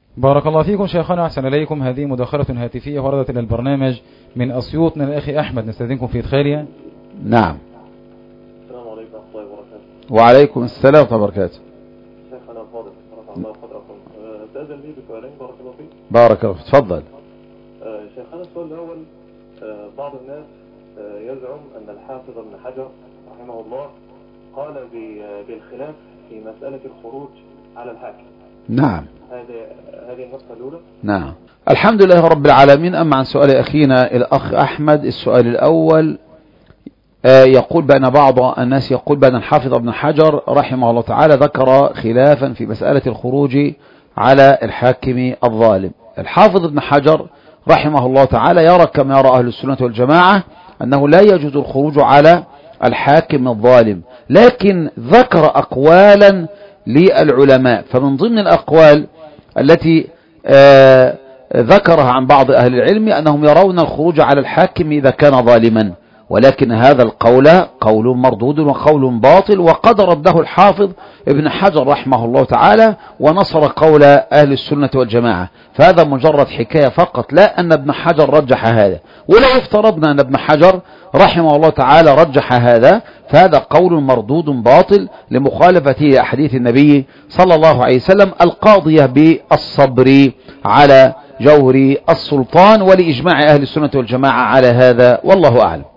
بارك الله فيكم شيخنا، أحسن إليكم. هذه مداخلة هاتفية وردت إلى البرنامج من أسيوط من الأخ أحمد، نستأذنكم في إدخالها. نعم. السلام عليكم ورحمة الله وبركاته. وعليكم السلام ورحمة الله وبركاته. شيخنا الفاضل رفع الله قدركم، استأذن لي بسؤالين بارك الله فيك. بارك الله فيك، تفضل. شيخنا السؤال الأول، بعض الناس يزعم أن الحافظ ابن حجر رحمه الله قال بالخلاف في مسألة الخروج على الحاكم. نعم. هذه النقطة الأولى. نعم. الحمد لله رب العالمين. أما عن سؤال أخينا الأخ أحمد، السؤال الأول يقول بأن بعض الناس يقول بأن الحافظ ابن حجر رحمه الله تعالى ذكر خلافا في مسألة الخروج على الحاكم الظالم. الحافظ ابن حجر رحمه الله تعالى يرى كما يرى أهل السنة والجماعة أنه لا يجوز الخروج على الحاكم الظالم، لكن ذكر أقوالا للعلماء. فمن ضمن الأقوال التي ذكرها عن بعض أهل العلم أنهم يرون الخروج على الحاكم إذا كان ظالما، ولكن هذا القول قول مردود وقول باطل، وقد رده الحافظ ابن حجر رحمه الله تعالى ونصر قول أهل السنة والجماعة. فهذا مجرد حكاية فقط، لا أن ابن حجر رجح هذا. ولو افترضنا أن ابن حجر رحمه الله تعالى رجح هذا، فهذا قول مردود باطل لمخالفته لأحاديث النبي صلى الله عليه وسلم القاضية بالصبر على جور السلطان، ولإجماع أهل السنة والجماعة على هذا، والله أعلم.